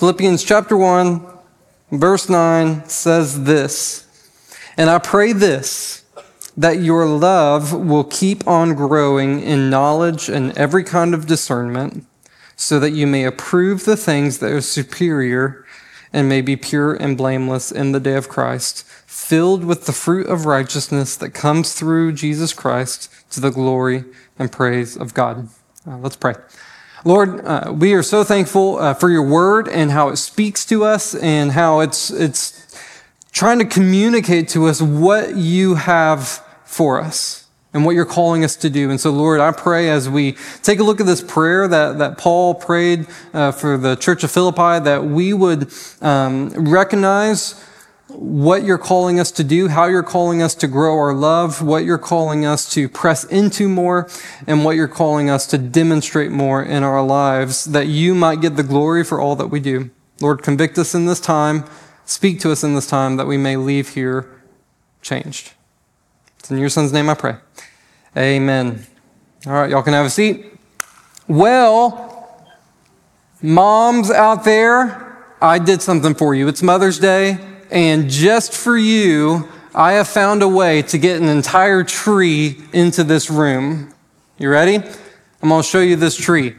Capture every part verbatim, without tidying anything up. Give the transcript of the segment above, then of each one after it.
Philippians chapter one, verse nine says this, "And I pray this, that your love will keep on growing in knowledge and every kind of discernment, so that you may approve the things that are superior and may be pure and blameless in the day of Christ, filled with the fruit of righteousness that comes through Jesus Christ to the glory and praise of God." Uh, let's pray. Lord, uh, we are so thankful uh, for your word and how it speaks to us and how it's it's trying to communicate to us what you have for us and what you're calling us to do. And so, Lord, I pray as we take a look at this prayer that, that Paul prayed uh, for the church of Philippi, that we would um, recognize what you're calling us to do, how you're calling us to grow our love, what you're calling us to press into more, and what you're calling us to demonstrate more in our lives, that you might get the glory for all that we do. Lord, convict us in this time, speak to us in this time, that we may leave here changed. It's in your son's name I pray. Amen. All right, y'all can have a seat. Well, moms out there, I did something for you. It's Mother's Day. And just for you, I have found a way to get an entire tree into this room. You ready? I'm going to show you this tree.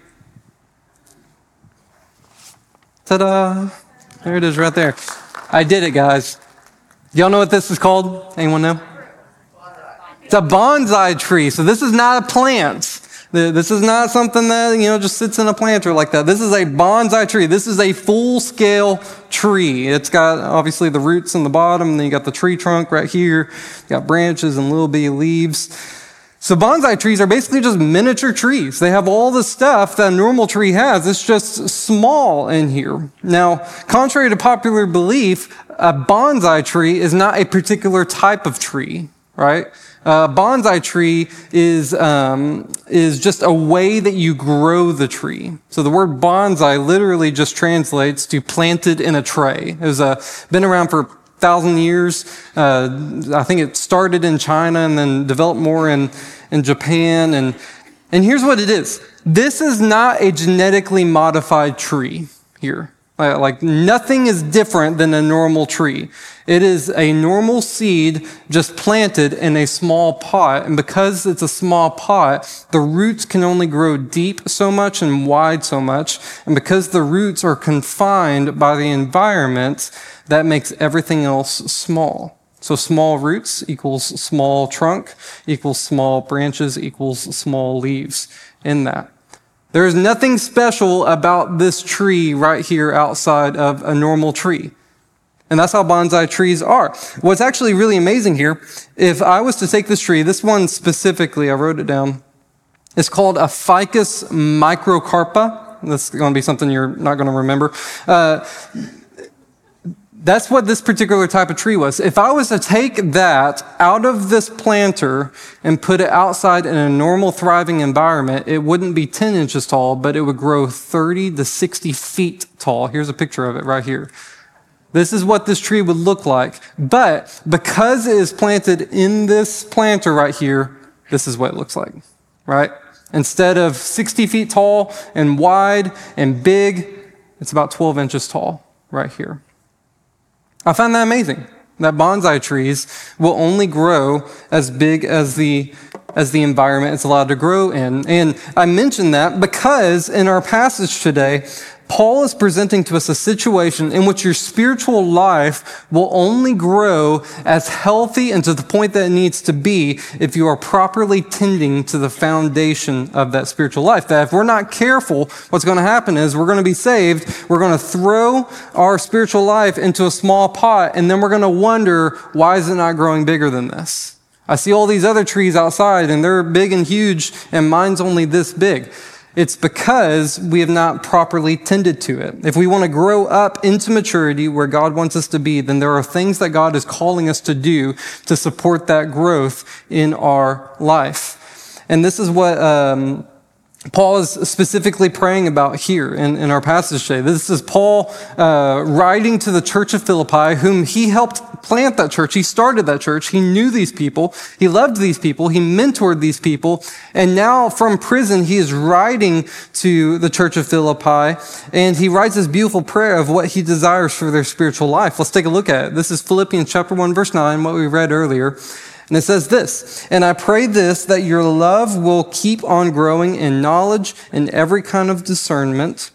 Ta-da! There it is right there. I did it, guys. Y'all know what this is called? Anyone know? It's a bonsai tree. So this is not a plant. This is not something that, you know, just sits in a planter like that. This is a bonsai tree. This is a full-scale tree. It's got, obviously, the roots in the bottom, and then you got the tree trunk right here. You got branches and little bitty leaves. So bonsai trees are basically just miniature trees. They have all the stuff that a normal tree has. It's just small in here. Now, contrary to popular belief, a bonsai tree is not a particular type of tree, right? A bonsai tree is um, is just a way that you grow the tree. So the word bonsai literally just translates to planted in a tray. It was uh, been around for a thousand years. Uh, I think it started in China and then developed more in, in Japan. And, and here's what it is. This is not a genetically modified tree here. Like nothing is different than a normal tree. It is a normal seed just planted in a small pot. And because it's a small pot, the roots can only grow deep so much and wide so much. And because the roots are confined by the environment, that makes everything else small. So small roots equals small trunk, equals small branches, equals small leaves in that. There is nothing special about this tree right here outside of a normal tree. And that's how bonsai trees are. What's actually really amazing here, if I was to take this tree, this one specifically, I wrote it down, it's called a Ficus microcarpa. This is going to be something you're not going to remember. Uh, That's what this particular type of tree was. If I was to take that out of this planter and put it outside in a normal thriving environment, it wouldn't be ten inches tall, but it would grow thirty to sixty feet tall. Here's a picture of it right here. This is what this tree would look like. But because it is planted in this planter right here, this is what it looks like, right? Instead of sixty feet tall and wide and big, it's about twelve inches tall right here. I find that amazing, that bonsai trees will only grow as big as the as the environment it's allowed to grow in. And I mention that because in our passage today, Paul is presenting to us a situation in which your spiritual life will only grow as healthy and to the point that it needs to be if you are properly tending to the foundation of that spiritual life. That if we're not careful, what's going to happen is we're going to be saved, we're going to throw our spiritual life into a small pot, and then we're going to wonder, why is it not growing bigger than this? I see all these other trees outside, and they're big and huge, and mine's only this big. It's because we have not properly tended to it. If we want to grow up into maturity where God wants us to be, then there are things that God is calling us to do to support that growth in our life. And this is what um, Paul is specifically praying about here in, in our passage today. This is Paul uh, writing to the church of Philippi, whom he helped plant that church. He started that church. He knew these people. He loved these people. He mentored these people. And now from prison, he is writing to the church of Philippi, and he writes this beautiful prayer of what he desires for their spiritual life. Let's take a look at it. This is Philippians chapter one, verse nine, what we read earlier. And it says this, "And I pray this, that your love will keep on growing in knowledge and every kind of discernment,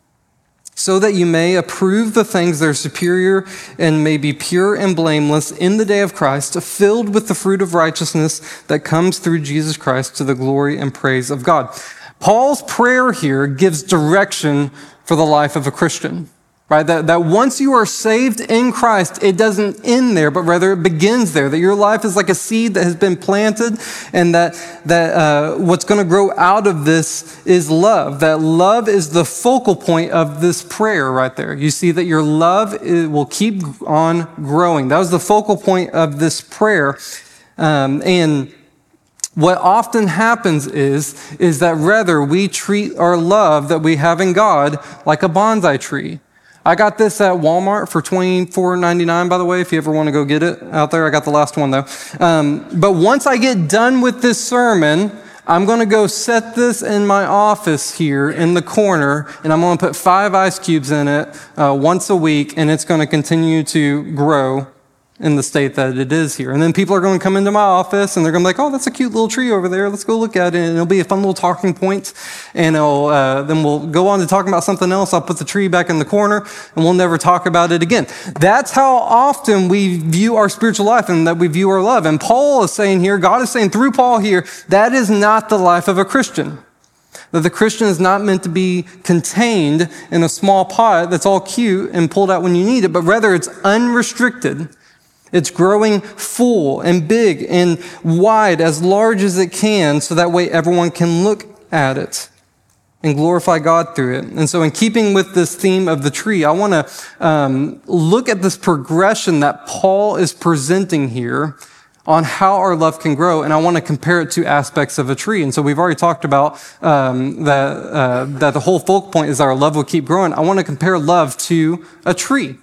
so that you may approve the things that are superior and may be pure and blameless in the day of Christ, filled with the fruit of righteousness that comes through Jesus Christ to the glory and praise of God." Paul's prayer here gives direction for the life of a Christian. Right? That, that once you are saved in Christ, it doesn't end there, but rather it begins there. That your life is like a seed that has been planted, and that, that uh, what's going to grow out of this is love. That love is the focal point of this prayer right there. You see that your love it will keep on growing. That was the focal point of this prayer. Um, and what often happens is, is that rather we treat our love that we have in God like a bonsai tree. I got this at Walmart for twenty-four ninety-nine, by the way, if you ever want to go get it out there. I got the last one, though. Um, but once I get done with this sermon, I'm going to go set this in my office here in the corner, and I'm going to put five ice cubes in it uh, once a week, and it's going to continue to grow in the state that it is here. And then people are going to come into my office, and they're going to be like, "Oh, that's a cute little tree over there. Let's go look at it." And it'll be a fun little talking point. And it'll, uh, then we'll go on to talking about something else. I'll put the tree back in the corner, and we'll never talk about it again. That's how often we view our spiritual life and that we view our love. And Paul is saying here, God is saying through Paul here, that is not the life of a Christian. That the Christian is not meant to be contained in a small pot that's all cute and pulled out when you need it, but rather it's unrestricted. It's growing full and big and wide, as large as it can, so that way everyone can look at it and glorify God through it. And so in keeping with this theme of the tree, I want to um, look at this progression that Paul is presenting here on how our love can grow, and I want to compare it to aspects of a tree. And so we've already talked about um, that, uh, that the whole focal point is our love will keep growing. I want to compare love to a tree.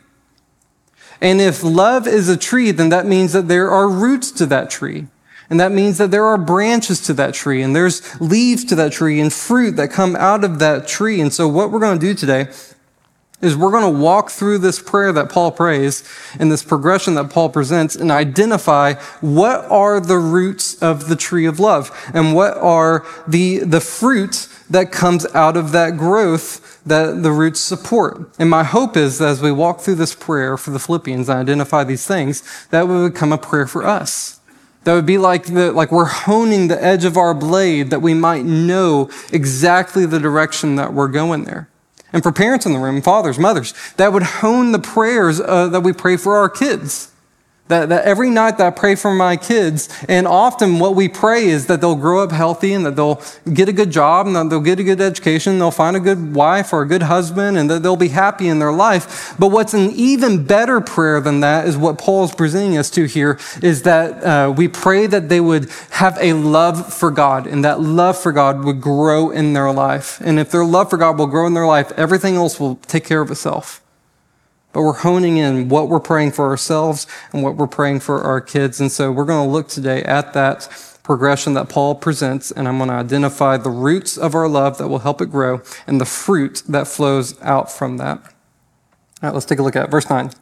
And if love is a tree, then that means that there are roots to that tree. And that means that there are branches to that tree, and there's leaves to that tree and fruit that come out of that tree. And so what we're going to do today is we're going to walk through this prayer that Paul prays and this progression that Paul presents and identify what are the roots of the tree of love and what are the, the fruit that comes out of that growth that the roots support. And my hope is that as we walk through this prayer for the Philippians and identify these things, that would become a prayer for us. That would be like the, like we're honing the edge of our blade that we might know exactly the direction that we're going there. And for parents in the room, fathers, mothers, that would hone the prayers uh, that we pray for our kids. That, that every night that I pray for my kids, and often what we pray is that they'll grow up healthy and that they'll get a good job and that they'll get a good education, they'll find a good wife or a good husband, and that they'll be happy in their life. But what's an even better prayer than that is what Paul's presenting us to here, is that uh, we pray that they would have a love for God, and that love for God would grow in their life. And if their love for God will grow in their life, everything else will take care of itself. But we're honing in what we're praying for ourselves and what we're praying for our kids. And so we're going to look today at that progression that Paul presents, and I'm going to identify the roots of our love that will help it grow and the fruit that flows out from that. All right, let's take a look at it. Verse nine.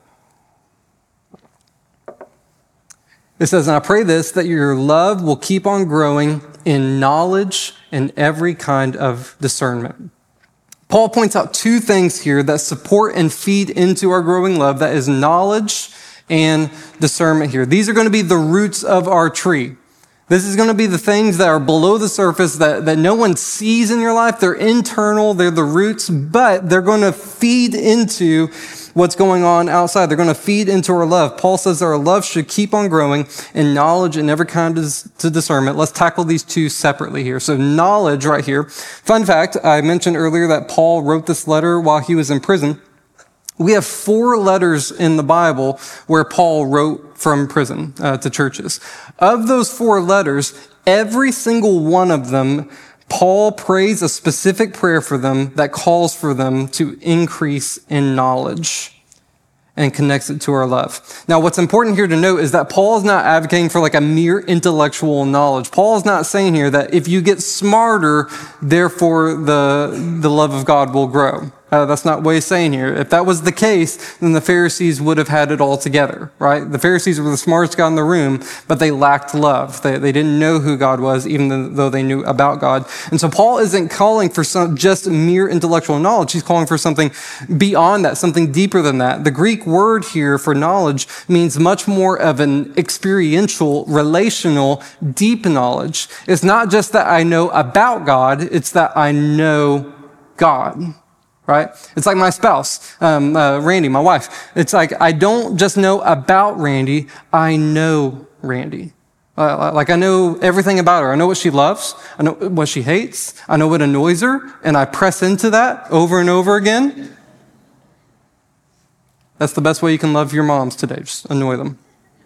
It says, "And I pray this, that your love will keep on growing in knowledge and every kind of discernment." Paul points out two things here that support and feed into our growing love. That is knowledge and discernment here. These are going to be the roots of our tree. This is going to be the things that are below the surface that, that no one sees in your life. They're internal, they're the roots, but they're going to feed into what's going on outside. They're going to feed into our love. Paul says that our love should keep on growing in knowledge and every kind of to discernment. Let's tackle these two separately here. So knowledge right here. Fun fact, I mentioned earlier that Paul wrote this letter while he was in prison. We have four letters in the Bible where Paul wrote from prison uh, to churches. Of those four letters, every single one of them, Paul prays a specific prayer for them that calls for them to increase in knowledge and connects it to our love. Now, what's important here to note is that Paul is not advocating for like a mere intellectual knowledge. Paul is not saying here that if you get smarter, therefore the, the love of God will grow. Uh, that's not what he's saying here. If that was the case, then the Pharisees would have had it all together, right? The Pharisees were the smartest guy in the room, but they lacked love. They, they didn't know who God was, even though they knew about God. And so Paul isn't calling for some just mere intellectual knowledge. He's calling for something beyond that, something deeper than that. The Greek word here for knowledge means much more of an experiential, relational, deep knowledge. It's not just that I know about God, it's that I know God. Right? It's like my spouse, um, uh, Randy, my wife. It's like I don't just know about Randy, I know Randy. Uh, like I know everything about her. I know what she loves. I know what she hates. I know what annoys her. And I press into that over and over again. That's the best way you can love your moms today. Just annoy them.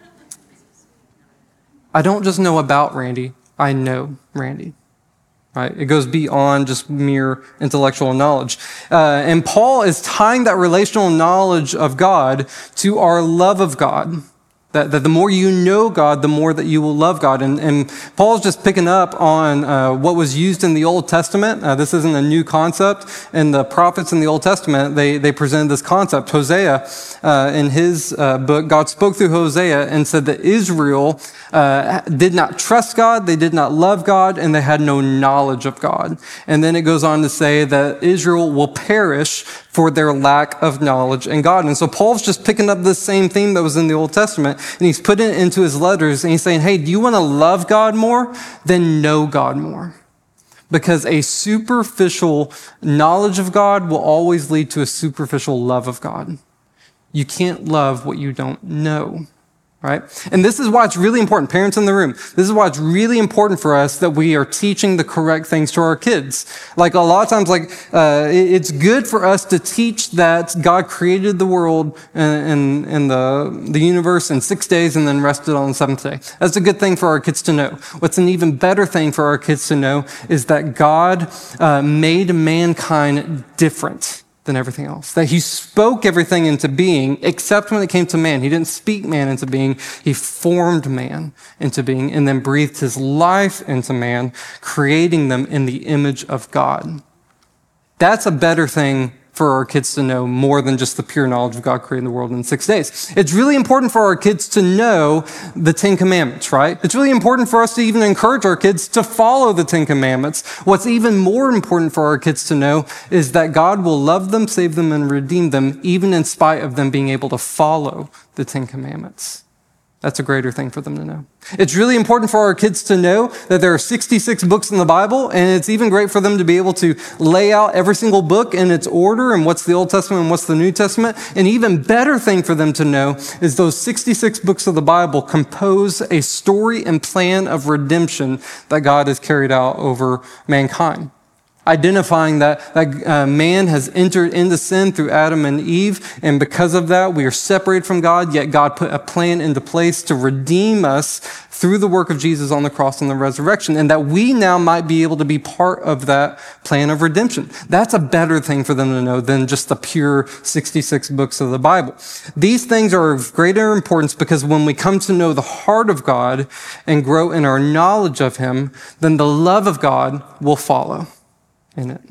I don't just know about Randy, I know Randy. Right? It goes beyond just mere intellectual knowledge. Uh, and Paul is tying that relational knowledge of God to our love of God. That, that the more you know God, the more that you will love God. And, and Paul's just picking up on uh, what was used in the Old Testament. Uh, this isn't a new concept. And the prophets in the Old Testament, they, they presented this concept. Hosea, uh, in his uh, book, God spoke through Hosea and said that Israel uh, did not trust God, they did not love God, and they had no knowledge of God. And then it goes on to say that Israel will perish for their lack of knowledge in God. And so Paul's just picking up this same theme that was in the Old Testament, and he's putting it into his letters, and he's saying, hey, do you want to love God more? Then know God more. Because a superficial knowledge of God will always lead to a superficial love of God. You can't love what you don't know. Right? And this is why it's really important, parents in the room, this is why it's really important for us that we are teaching the correct things to our kids. Like a lot of times, like uh, it's good for us to teach that God created the world and, and, and the, the universe in six days and then rested on the seventh day. That's a good thing for our kids to know. What's an even better thing for our kids to know is that God uh, made mankind different than everything else. That he spoke everything into being, except when it came to man. He didn't speak man into being. He formed man into being and then breathed his life into man, creating them in the image of God. That's a better thing for our kids to know more than just the pure knowledge of God creating the world in six days. It's really important for our kids to know the Ten Commandments, right? It's really important for us to even encourage our kids to follow the Ten Commandments. What's even more important for our kids to know is that God will love them, save them, and redeem them, even in spite of them being able to follow the Ten Commandments. That's a greater thing for them to know. It's really important for our kids to know that there are sixty-six books in the Bible, and it's even great for them to be able to lay out every single book in its order and what's the Old Testament and what's the New Testament. An even better thing for them to know is those sixty-six books of the Bible compose a story and plan of redemption that God has carried out over mankind. Identifying that, that uh, man has entered into sin through Adam and Eve, and because of that, we are separated from God, yet God put a plan into place to redeem us through the work of Jesus on the cross and the resurrection, and that we now might be able to be part of that plan of redemption. That's a better thing for them to know than just the pure sixty-six books of the Bible. These things are of greater importance because when we come to know the heart of God and grow in our knowledge of him, then the love of God will follow in it.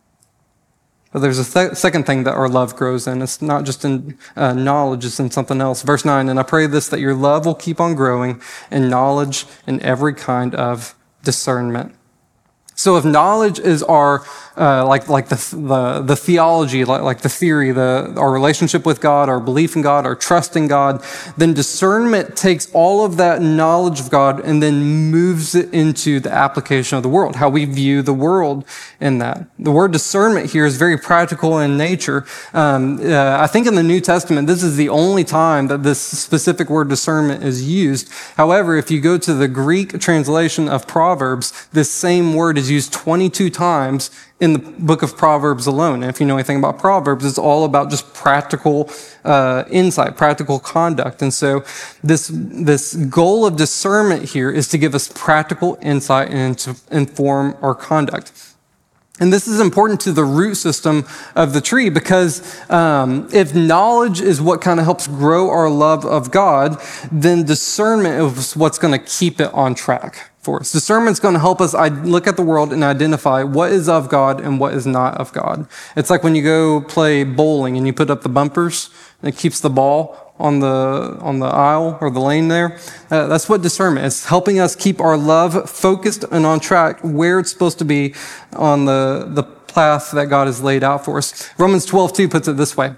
But there's a th- second thing that our love grows in. It's not just in uh, knowledge, it's in something else. Verse nine, and I pray this, that your love will keep on growing in knowledge and every kind of discernment. So if knowledge is our, uh, like, like the, the, the theology, like, like the theory, the, our relationship with God, our belief in God, our trust in God, then discernment takes all of that knowledge of God and then moves it into the application of the world, how we view the world in that. The word discernment here is very practical in nature. Um, uh, I think in the New Testament, this is the only time that this specific word discernment is used. However, if you go to the Greek translation of Proverbs, this same word is is used twenty-two times in the book of Proverbs alone. And if you know anything about Proverbs, it's all about just practical uh, insight, practical conduct. And so this, this goal of discernment here is to give us practical insight and to inform our conduct. And this is important to the root system of the tree because um, if knowledge is what kind of helps grow our love of God, then discernment is what's going to keep it on track for us. Discernment's going to help us look at the world and identify what is of God and what is not of God. It's like when you go play bowling and you put up the bumpers and it keeps the ball on the on the aisle or the lane there. Uh, that's what discernment is, helping us keep our love focused and on track where it's supposed to be on the, the path that God has laid out for us. Romans twelve two puts it this way.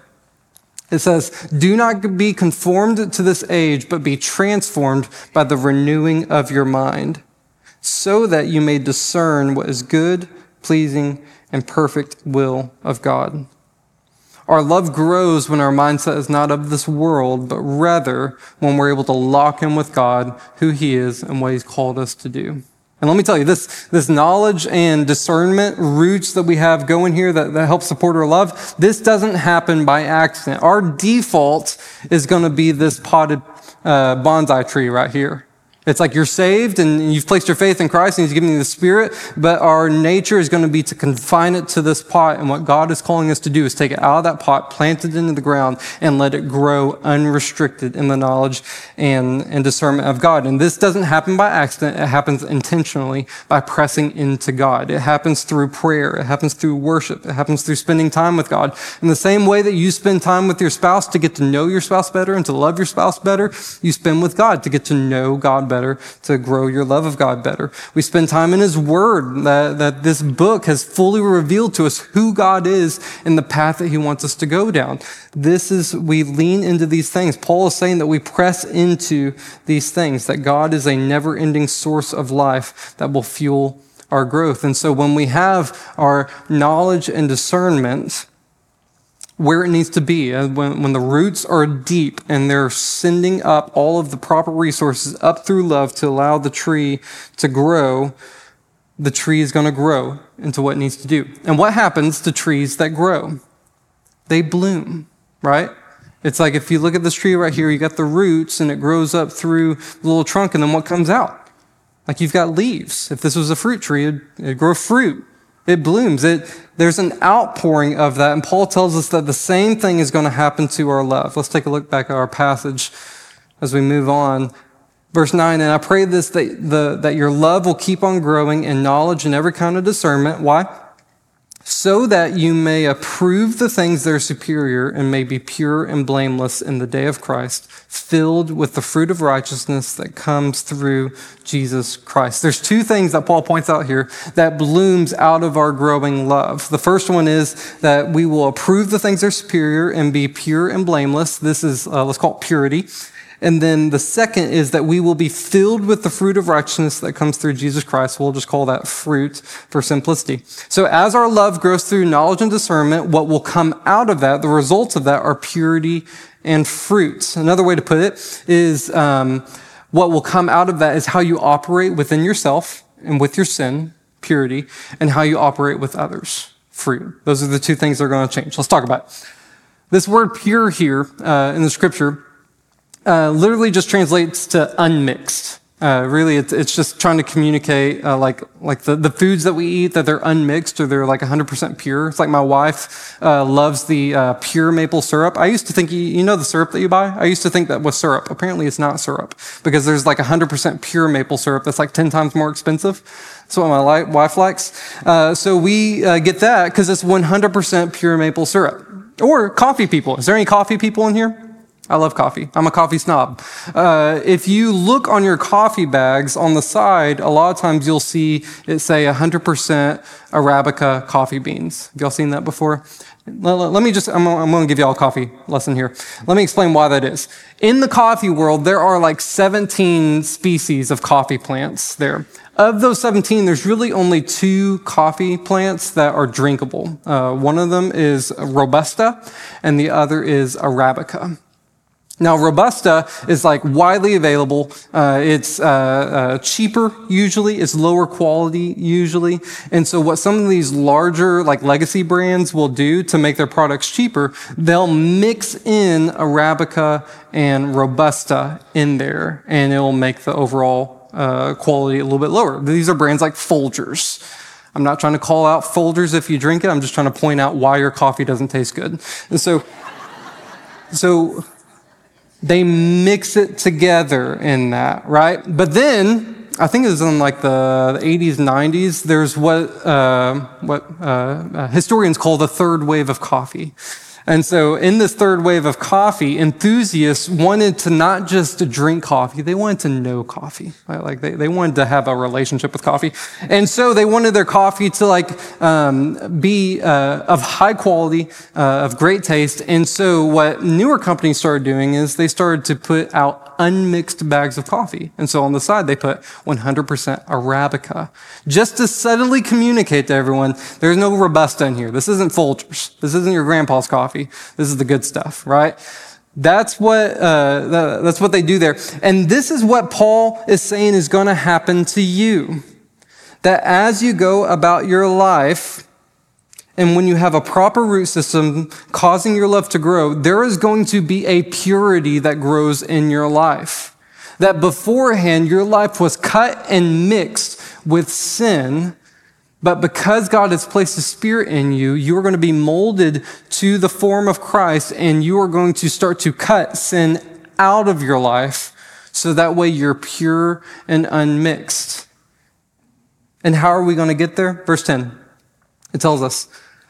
It says, do not be conformed to this age, but be transformed by the renewing of your mind, so that you may discern what is good, pleasing, and perfect will of God. Our love grows when our mindset is not of this world, but rather when we're able to lock in with God, who he is, and what he's called us to do. And let me tell you, this, this knowledge and discernment roots that we have going here that, that help support our love, this doesn't happen by accident. Our default is going to be this potted uh, bonsai tree right here. It's like you're saved and you've placed your faith in Christ and he's given you the Spirit, but our nature is going to be to confine it to this pot. And what God is calling us to do is take it out of that pot, plant it into the ground, and let it grow unrestricted in the knowledge and, and discernment of God. And this doesn't happen by accident. It happens intentionally by pressing into God. It happens through prayer. It happens through worship. It happens through spending time with God. In the same way that you spend time with your spouse to get to know your spouse better and to love your spouse better, you spend with God to get to know God better. Better, to grow your love of God better. We spend time in his word, that, that this book has fully revealed to us who God is and the path that he wants us to go down. This is, we lean into these things. Paul is saying that we press into these things, that God is a never-ending source of life that will fuel our growth. And so when we have our knowledge and discernment where it needs to be, when, when the roots are deep and they're sending up all of the proper resources up through love to allow the tree to grow, the tree is going to grow into what it needs to do. And what happens to trees that grow? They bloom, right? It's like if you look at this tree right here, you got the roots and it grows up through the little trunk, and then what comes out? Like you've got leaves. If this was a fruit tree, it'd, it'd grow fruit. It blooms. It, there's an outpouring of that. And Paul tells us that the same thing is going to happen to our love. Let's take a look back at our passage as we move on. Verse nine, and I pray this, that, the, that your love will keep on growing in knowledge and every kind of discernment. Why? So that you may approve the things that are superior and may be pure and blameless in the day of Christ, filled with the fruit of righteousness that comes through Jesus Christ. There's two things that Paul points out here that blooms out of our growing love. The first one is that we will approve the things that are superior and be pure and blameless. This is, uh, let's call it purity. And then the second is that we will be filled with the fruit of righteousness that comes through Jesus Christ. We'll just call that fruit for simplicity. So as our love grows through knowledge and discernment, what will come out of that, the results of that, are purity and fruit. Another way to put it is um, what will come out of that is how you operate within yourself and with your sin, purity, and how you operate with others, fruit. Those are the two things that are going to change. Let's talk about it. This word pure here uh, in the scripture Uh, literally just translates to unmixed. Uh, really, it's, it's just trying to communicate uh, like like the, the foods that we eat, that they're unmixed or they're like one hundred percent pure. It's like my wife uh, loves the uh, pure maple syrup. I used to think, you, you know the syrup that you buy? I used to think that was syrup. Apparently it's not syrup because there's like one hundred percent pure maple syrup that's like ten times more expensive. That's what my li- wife likes. Uh, so we uh, get that because it's one hundred percent pure maple syrup. Or coffee people. Is there any coffee people in here? I love coffee. I'm a coffee snob. Uh, if you look on your coffee bags on the side, a lot of times you'll see it say one hundred percent Arabica coffee beans. Have y'all seen that before? Let, let me just, I'm, I'm going to give y'all a coffee lesson here. Let me explain why that is. In the coffee world, there are like seventeen species of coffee plants there. Of those seventeen, there's really only two coffee plants that are drinkable. Uh, one of them is Robusta and the other is Arabica. Now, Robusta is like widely available. Uh, it's uh, uh, cheaper usually. It's lower quality usually. And so what some of these larger like legacy brands will do to make their products cheaper, they'll mix in Arabica and Robusta in there, and it'll make the overall uh, quality a little bit lower. These are brands like Folgers. I'm not trying to call out Folgers if you drink it. I'm just trying to point out why your coffee doesn't taste good. And so, so... they mix it together in that, right? But then, I think it was in like the eighties, nineties, there's what uh, what uh, historians call the third wave of coffee. And so in this third wave of coffee, enthusiasts wanted to not just drink coffee, they wanted to know coffee. Right? Like they, they wanted to have a relationship with coffee. And so they wanted their coffee to like um, be uh, of high quality, uh, of great taste. And so what newer companies started doing is they started to put out unmixed bags of coffee. And so on the side, they put one hundred percent Arabica, just to subtly communicate to everyone, there's no Robusta in here. This isn't Folgers. This isn't your grandpa's coffee. This is the good stuff, right? That's what, uh, that's what they do there. And this is what Paul is saying is going to happen to you. That as you go about your life, and when you have a proper root system causing your love to grow, there is going to be a purity that grows in your life. That beforehand, your life was cut and mixed with sin, but because God has placed His Spirit in you, you are going to be molded to the form of Christ, and you are going to start to cut sin out of your life, so that way you're pure and unmixed. And how are we going to get there? Verse ten, it tells us,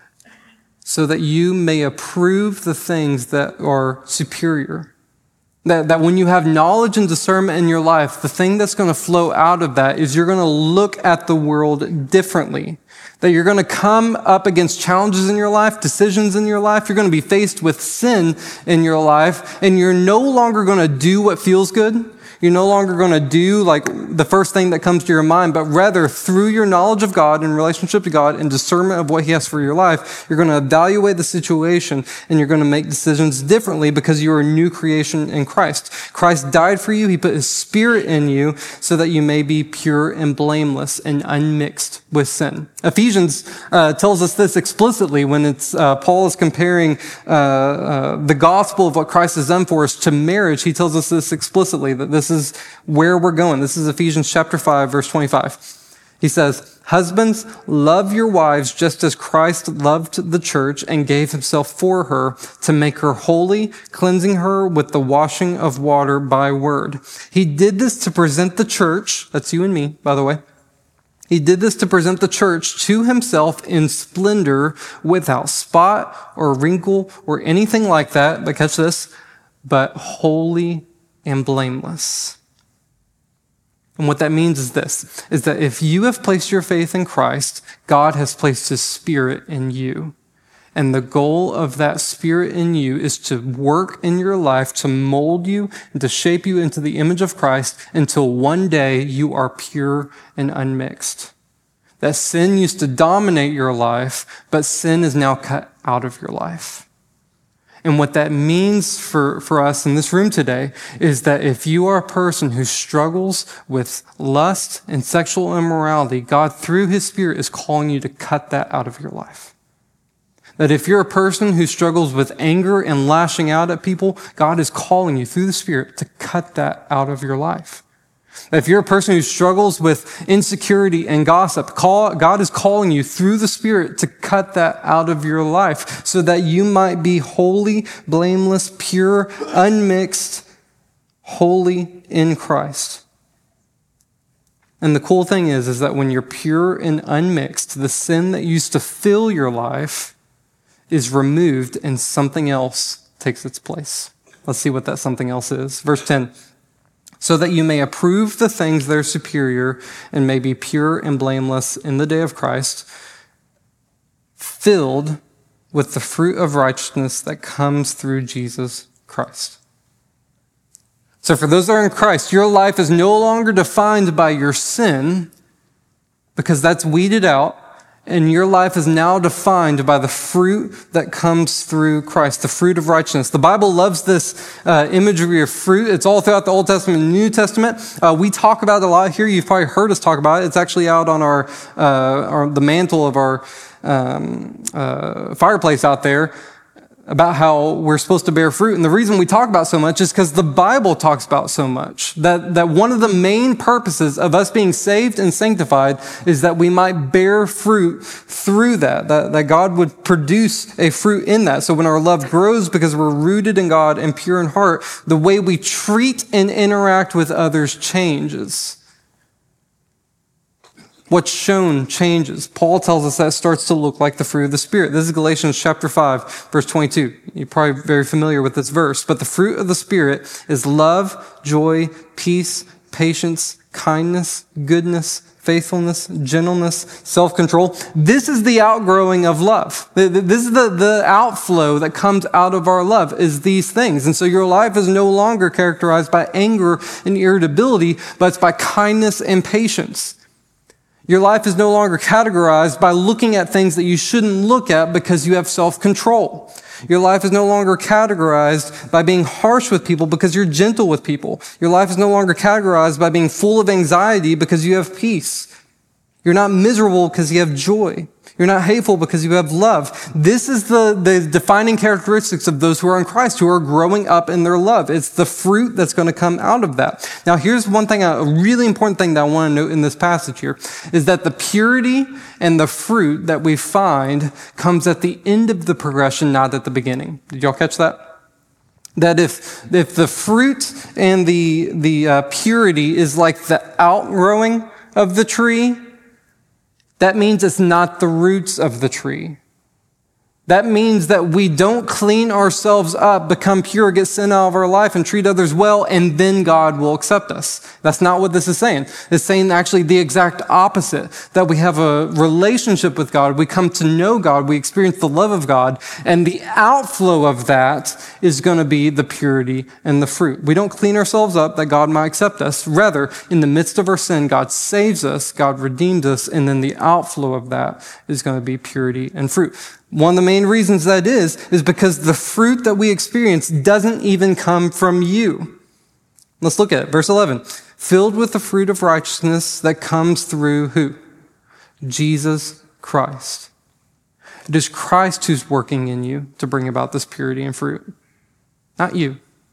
so that you may approve the things that are superior. That, that when you have knowledge and discernment in your life, the thing that's going to flow out of that is you're going to look at the world differently. That you're going to come up against challenges in your life, decisions in your life. You're going to be faced with sin in your life, and you're no longer going to do what feels good. You're no longer going to do like the first thing that comes to your mind, but rather through your knowledge of God and relationship to God and discernment of what He has for your life, you're going to evaluate the situation and you're going to make decisions differently because you're a new creation in Christ. Christ died for you. He put His Spirit in you so that you may be pure and blameless and unmixed with sin. Ephesians uh, tells us this explicitly when it's uh, Paul is comparing uh, uh, the gospel of what Christ has done for us to marriage. He tells us this explicitly, that this This is where we're going. This is Ephesians chapter five, verse twenty-five. He says, husbands, love your wives just as Christ loved the church and gave Himself for her to make her holy, cleansing her with the washing of water by word. He did this to present the church, that's you and me, by the way. He did this to present the church to Himself in splendor, without spot or wrinkle or anything like that, but catch this, but holy and blameless. And what that means is this, is that if you have placed your faith in Christ, God has placed His Spirit in you. And the goal of that Spirit in you is to work in your life, to mold you and to shape you into the image of Christ until one day you are pure and unmixed. That sin used to dominate your life, but sin is now cut out of your life. And what that means for, for us in this room today is that if you are a person who struggles with lust and sexual immorality, God, through His Spirit, is calling you to cut that out of your life. That if you're a person who struggles with anger and lashing out at people, God is calling you through the Spirit to cut that out of your life. If you're a person who struggles with insecurity and gossip, call, God is calling you through the Spirit to cut that out of your life so that you might be holy, blameless, pure, unmixed, holy in Christ. And the cool thing is, is that when you're pure and unmixed, the sin that used to fill your life is removed and something else takes its place. Let's see what that something else is. Verse ten. So that you may approve the things that are superior and may be pure and blameless in the day of Christ, filled with the fruit of righteousness that comes through Jesus Christ. So for those that are in Christ, your life is no longer defined by your sin because that's weeded out, And your life is now defined by the fruit that comes through Christ, the fruit of righteousness. The Bible loves this uh, imagery of fruit. It's all throughout the Old Testament and New Testament. Uh, we talk about it a lot here. You've probably heard us talk about it. It's actually out on our, uh, our the mantle of our um, uh, fireplace out there, about how we're supposed to bear fruit. And the reason we talk about so much is because the Bible talks about so much. That, that one of the main purposes of us being saved and sanctified is that we might bear fruit through that, that, that God would produce a fruit in that. So when our love grows because we're rooted in God and pure in heart, the way we treat and interact with others changes. What's shown changes. Paul tells us that starts to look like the fruit of the Spirit. This is Galatians chapter five, verse twenty-two. You're probably very familiar with this verse. But the fruit of the Spirit is love, joy, peace, patience, kindness, goodness, faithfulness, gentleness, self-control. This is the outgrowing of love. This is the, the outflow that comes out of our love is these things. And so your life is no longer characterized by anger and irritability, but it's by kindness and patience. Your life is no longer categorized by looking at things that you shouldn't look at because you have self-control. Your life is no longer categorized by being harsh with people because you're gentle with people. Your life is no longer categorized by being full of anxiety because you have peace. You're not miserable because you have joy. You're not hateful because you have love. This is the, the defining characteristics of those who are in Christ, who are growing up in their love. It's the fruit that's going to come out of that. Now, here's one thing, a really important thing that I want to note in this passage here, is that the purity and the fruit that we find comes at the end of the progression, not at the beginning. Did y'all catch that? That if, if the fruit and the, the uh, purity is like the outgrowing of the tree, that means it's not the roots of the tree. That means that we don't clean ourselves up, become pure, get sin out of our life, and treat others well, and then God will accept us. That's not what this is saying. It's saying actually the exact opposite, that we have a relationship with God, we come to know God, we experience the love of God, and the outflow of that is going to be the purity and the fruit. We don't clean ourselves up that God might accept us. Rather, in the midst of our sin, God saves us, God redeems us, and then the outflow of that is going to be purity and fruit. One of the main reasons that is, is because the fruit that we experience doesn't even come from you. Let's look at it. Verse eleven. Filled with the fruit of righteousness that comes through who? Jesus Christ. It is Christ who's working in you to bring about this purity and fruit, not you.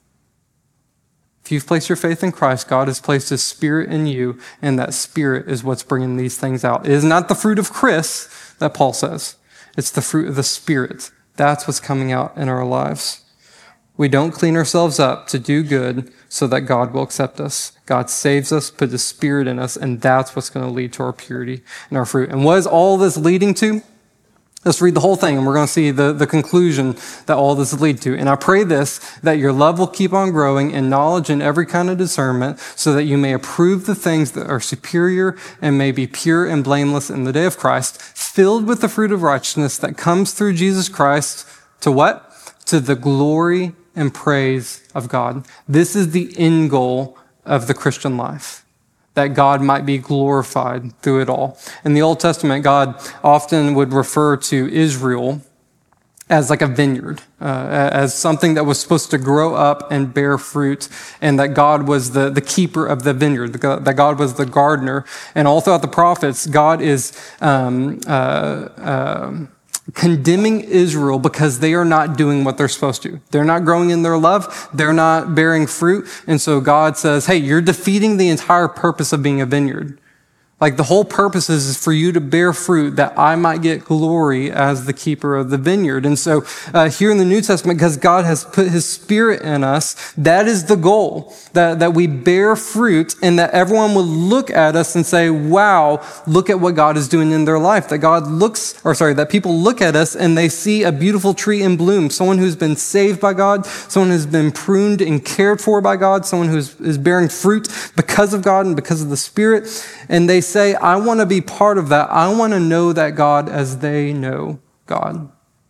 If you've placed your faith in Christ, God has placed His Spirit in you, and that Spirit is what's bringing these things out. It is not the fruit of Chris that Paul says. It's the fruit of the Spirit. That's what's coming out in our lives. We don't clean ourselves up to do good so that God will accept us. God saves us, put His Spirit in us, and that's what's going to lead to our purity and our fruit. And what is all this leading to? Let's read the whole thing, and we're going to see the, the conclusion that all this leads to. And I pray this, that your love will keep on growing in knowledge and every kind of discernment, so that you may approve the things that are superior and may be pure and blameless in the day of Christ, filled with the fruit of righteousness that comes through Jesus Christ to what? To the glory and praise of God. This is the end goal of the Christian life, that God might be glorified through it all. In the Old Testament, God often would refer to Israel as like a vineyard, uh, as something that was supposed to grow up and bear fruit, and that God was the, the keeper of the vineyard, that God was the gardener. And all throughout the prophets, God is um, uh, uh, condemning Israel because they are not doing what they're supposed to. They're not growing in their love. They're not bearing fruit. And so God says, hey, you're defeating the entire purpose of being a vineyard. Like the whole purpose is for you to bear fruit that I might get glory as the keeper of the vineyard. And so uh, here in the New Testament, because God has put His Spirit in us, that is the goal, that, that we bear fruit and that everyone will look at us and say, wow, look at what God is doing in their life. That God looks, or sorry, that people look at us and they see a beautiful tree in bloom, someone who's been saved by God, someone who's been pruned and cared for by God, someone who is bearing fruit because of God and because of the Spirit. And they say, I want to be part of that. I want to know that God as they know God.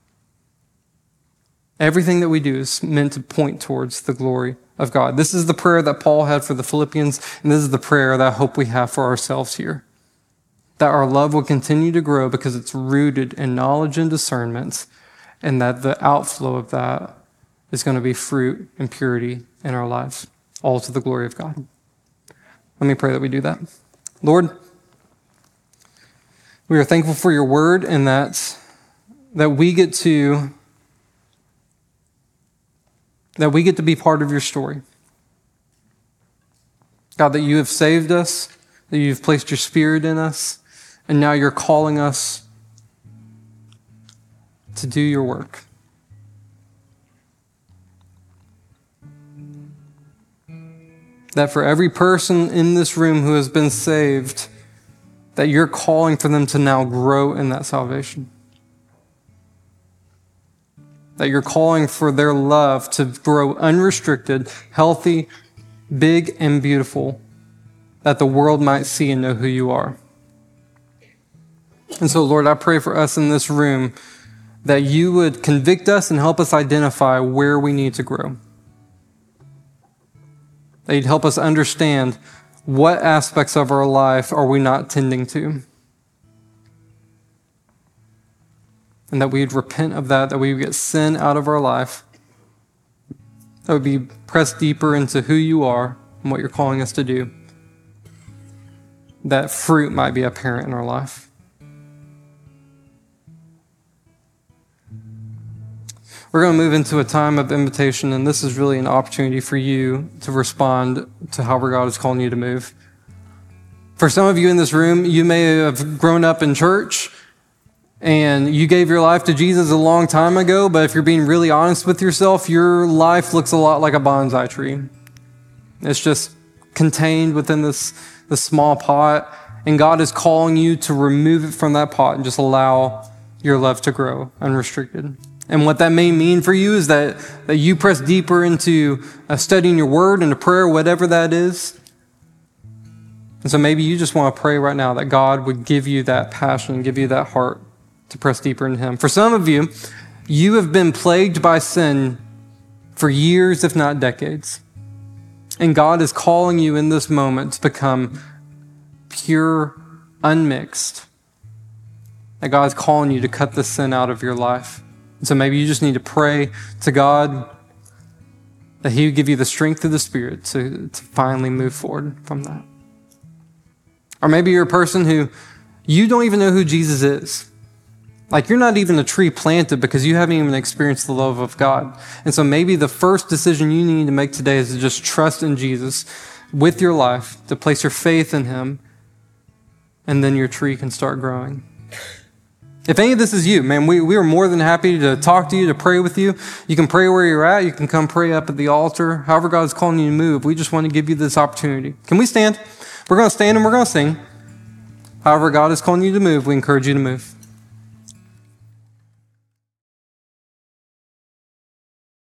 Everything that we do is meant to point towards the glory of God. This is the prayer that Paul had for the Philippians, and this is the prayer that I hope we have for ourselves here. that our love will continue to grow because it's rooted in knowledge and discernment, and that the outflow of that is going to be fruit and purity in our lives, all to the glory of God. Let me pray that we do that. Lord, we are thankful for your word, and that, that we get to that we get to be part of your story. God, that you have saved us, that you've placed your Spirit in us, and now you're calling us to do your work. That for every person in this room who has been saved, that you're calling for them to now grow in that salvation. That you're calling for their love to grow unrestricted, healthy, big, and beautiful, that the world might see and know who you are. And so, Lord, I pray for us in this room that you would convict us and help us identify where we need to grow. That you'd help us understand what aspects of our life are we not tending to. And that we'd repent of that, that we would get sin out of our life, that would be pressed deeper into who you are and what you're calling us to do, that fruit might be apparent in our life. We're going to move into a time of invitation, and this is really an opportunity for you to respond to however God is calling you to move. For some of you in this room, you may have grown up in church, and you gave your life to Jesus a long time ago, but if you're being really honest with yourself, your life looks a lot like a bonsai tree. It's just contained within this, this small pot, and God is calling you to remove it from that pot and just allow your love to grow unrestricted. And what that may mean for you is that, that you press deeper into uh, studying your word and a prayer, whatever that is. And so maybe you just want to pray right now that God would give you that passion, give you that heart to press deeper into him. For some of you, you have been plagued by sin for years, if not decades. And God is calling you in this moment to become pure, unmixed. That God is calling you to cut the sin out of your life. And so maybe you just need to pray to God that he would give you the strength of the Spirit to, to finally move forward from that. Or maybe you're a person who you don't even know who Jesus is. Like you're not even a tree planted because you haven't even experienced the love of God. And so maybe the first decision you need to make today is to just trust in Jesus with your life, to place your faith in him, and then your tree can start growing. If any of this is you, man, we, we are more than happy to talk to you, to pray with you. You can pray where you're at. You can come pray up at the altar. However God is calling you to move, we just want to give you this opportunity. Can we stand? We're going to stand and we're going to sing. However God is calling you to move, we encourage you to move.